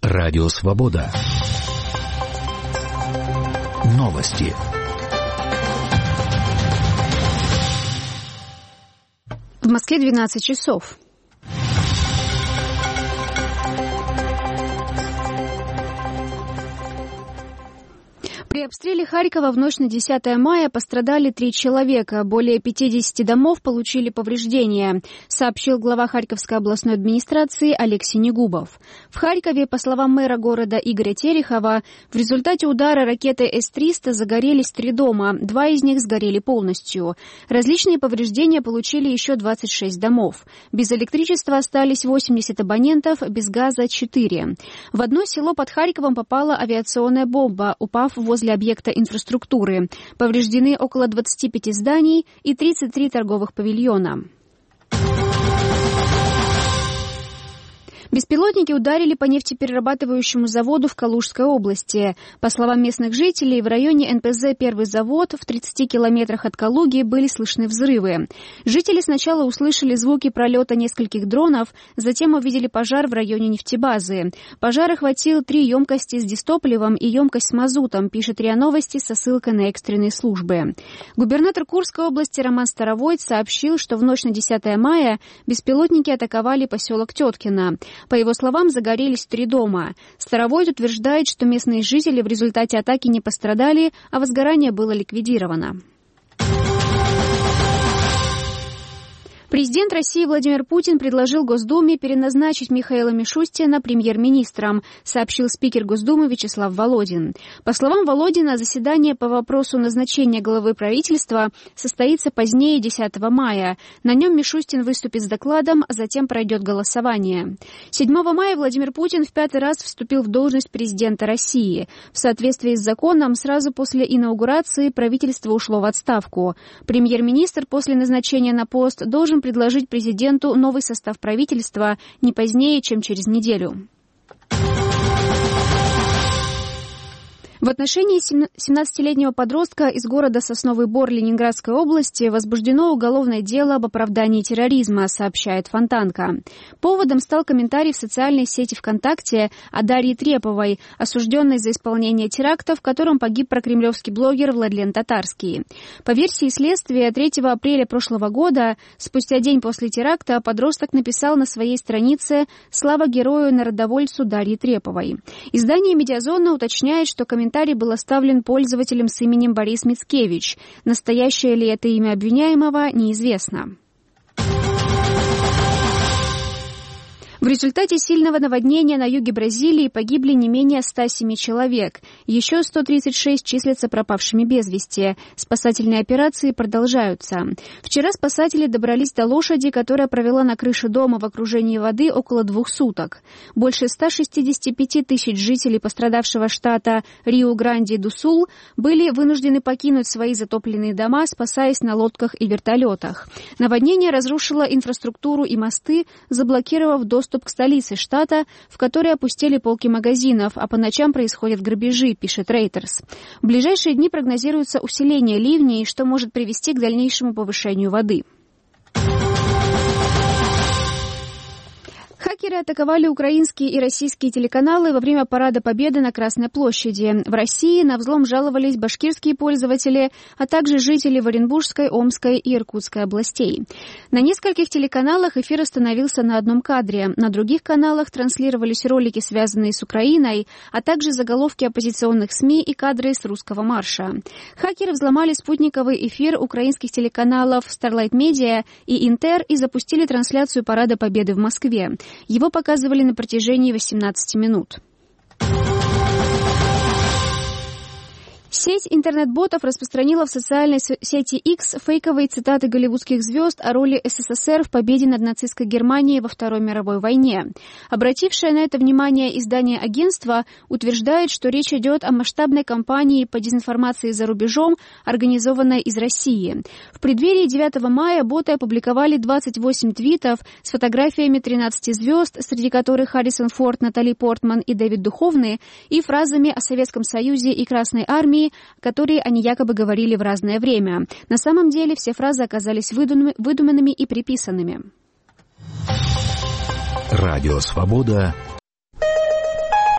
Радио Свобода. Новости. В Москве 12 часов. При обстреле Харькова в ночь на 10 мая пострадали 3 человека. Более 50 домов получили повреждения, сообщил глава Харьковской областной администрации Олег Синегубов. В Харькове, по словам мэра города Игоря Терехова, в результате удара ракеты С-300 загорелись 3 дома, 2 из них сгорели полностью. Различные повреждения получили еще 26 домов. Без электричества остались 80 абонентов, без газа 4. В одно село под Харьковом попала авиационная бомба, упав возле объекта инфраструктуры. Повреждены около 25 зданий и 33 торговых павильона. Беспилотники ударили по нефтеперерабатывающему заводу в Калужской области. По словам местных жителей, в районе НПЗ «Первый завод» в 30 километрах от Калуги были слышны взрывы. Жители сначала услышали звуки пролета нескольких дронов, затем увидели пожар в районе нефтебазы. Пожар охватил 3 емкости с дистопливом и емкость с мазутом, пишет РИА Новости со ссылкой на экстренные службы. Губернатор Курской области Роман Старовойт сообщил, что в ночь на 10 мая беспилотники атаковали поселок Теткино. По его словам, загорелись 3 дома. Старовойт утверждает, что местные жители в результате атаки не пострадали, а возгорание было ликвидировано. Президент России Владимир Путин предложил Госдуме переназначить Михаила Мишустина премьер-министром, сообщил спикер Госдумы Вячеслав Володин. По словам Володина, заседание по вопросу назначения главы правительства состоится позднее 10 мая. На нем Мишустин выступит с докладом, а затем пройдет голосование. 7 мая Владимир Путин в 5-й раз вступил в должность президента России. В соответствии с законом, сразу после инаугурации правительство ушло в отставку. Премьер-министр после назначения на пост должен предложить президенту новый состав правительства не позднее, чем через неделю. В отношении 17-летнего подростка из города Сосновый Бор Ленинградской области возбуждено уголовное дело об оправдании терроризма, сообщает Фонтанка. Поводом стал комментарий в социальной сети ВКонтакте о Дарье Треповой, осужденной за исполнение теракта, в котором погиб прокремлевский блогер Владлен Татарский. По версии следствия, 3 апреля прошлого года, спустя день после теракта, подросток написал на своей странице «Слава герою-народовольцу Дарье Треповой». Издание «Медиазона» уточняет, что комментарий был оставлен пользователем с именем Борис Мицкевич. Настоящее ли это имя обвиняемого, неизвестно. В результате сильного наводнения на юге Бразилии погибли не менее 107 человек. Еще 136 числятся пропавшими без вести. Спасательные операции продолжаются. Вчера спасатели добрались до лошади, которая провела на крыше дома в окружении воды около 2 суток. Больше 165 тысяч жителей пострадавшего штата Риу-Гранди-ду-Сул были вынуждены покинуть свои затопленные дома, спасаясь на лодках и вертолетах. Наводнение разрушило инфраструктуру и мосты, заблокировав доступ к столице штата, в которой опустели полки магазинов, а по ночам происходят грабежи, пишет Reuters. В ближайшие дни прогнозируется усиление ливней, что может привести к дальнейшему повышению воды. Хакеры атаковали украинские и российские телеканалы во время Парада Победы на Красной площади. В России на взлом жаловались башкирские пользователи, а также жители Оренбургской, Омской и Иркутской областей. На нескольких телеканалах эфир остановился на одном кадре. На других каналах транслировались ролики, связанные с Украиной, а также заголовки оппозиционных СМИ и кадры с русского марша. Хакеры взломали спутниковый эфир украинских телеканалов Starlight Media и Интер и запустили трансляцию Парада Победы в Москве. Его показывали на протяжении 18 минут. Сеть интернет-ботов распространила в социальной сети X фейковые цитаты голливудских звезд о роли СССР в победе над нацистской Германией во Второй мировой войне. Обратившее на это внимание издание агентства утверждает, что речь идет о масштабной кампании по дезинформации за рубежом, организованной из России. В преддверии 9 мая боты опубликовали 28 твитов с фотографиями 13 звезд, среди которых Харрисон Форд, Натали Портман и Дэвид Духовны, и фразами о Советском Союзе и Красной Армии, которые они якобы говорили в разное время. На самом деле все фразы оказались выдуманными и приписанными. Радио Свобода.